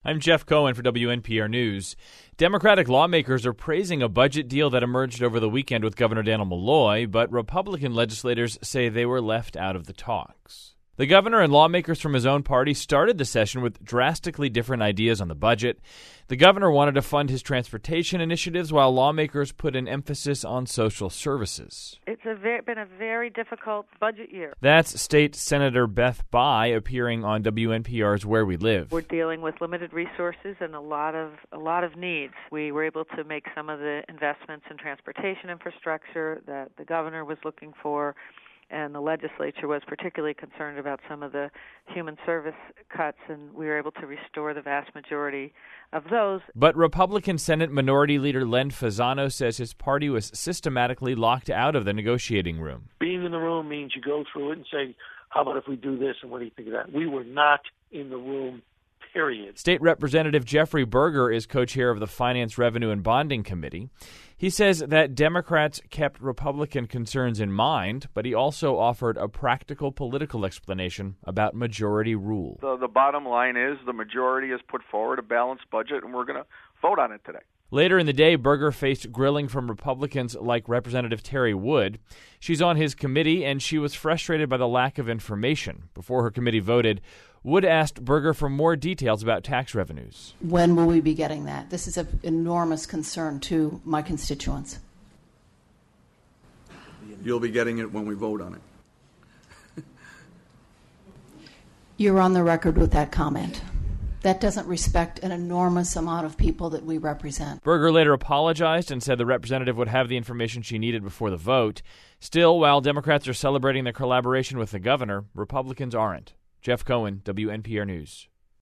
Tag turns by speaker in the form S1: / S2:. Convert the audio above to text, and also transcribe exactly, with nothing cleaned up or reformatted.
S1: I'm Jeff Cohen for W N P R News. Democratic lawmakers are praising a budget deal that emerged over the weekend with Governor Dannel Malloy, but Republican legislators say they were left out of the talks. The governor and lawmakers from his own party started the session with drastically different ideas on the budget. The governor wanted to fund his transportation initiatives, while lawmakers put an emphasis on social services.
S2: It's a very, been a very difficult budget year.
S1: That's State Senator Beth Bayh appearing on W N P R's Where We Live.
S2: We're dealing with limited resources and a lot of a lot of needs. We were able to make some of the investments in transportation infrastructure that the governor was looking for, and the legislature was particularly concerned about some of the human service cuts, and we were able to restore the vast majority of those.
S1: But Republican Senate Minority Leader Len Fasano says his party was systematically locked out of the negotiating room.
S3: Being in the room means you go through it and say, how about if we do this, and what do you think of that? We were not in the room, period.
S1: State Representative Jeffrey Berger is co-chair of the Finance, Revenue, and Bonding Committee. He says that Democrats kept Republican concerns in mind, but he also offered a practical political explanation about majority rule.
S4: The, the bottom line is the majority has put forward a balanced budget, and we're going to vote on it today.
S1: Later in the day, Berger faced grilling from Republicans like Representative Terry Wood. She's on his committee, and she was frustrated by the lack of information. Before her committee voted, Wood asked Berger for more details about tax revenues.
S5: When will we be getting that? This is an enormous concern to my constituents.
S6: You'll be getting it when we vote on it.
S5: You're on the record with that comment. That doesn't respect an enormous amount of people that we represent.
S1: Berger later apologized and said the representative would have the information she needed before the vote. Still, while Democrats are celebrating their collaboration with the governor, Republicans aren't. Jeff Cohen, W N P R News.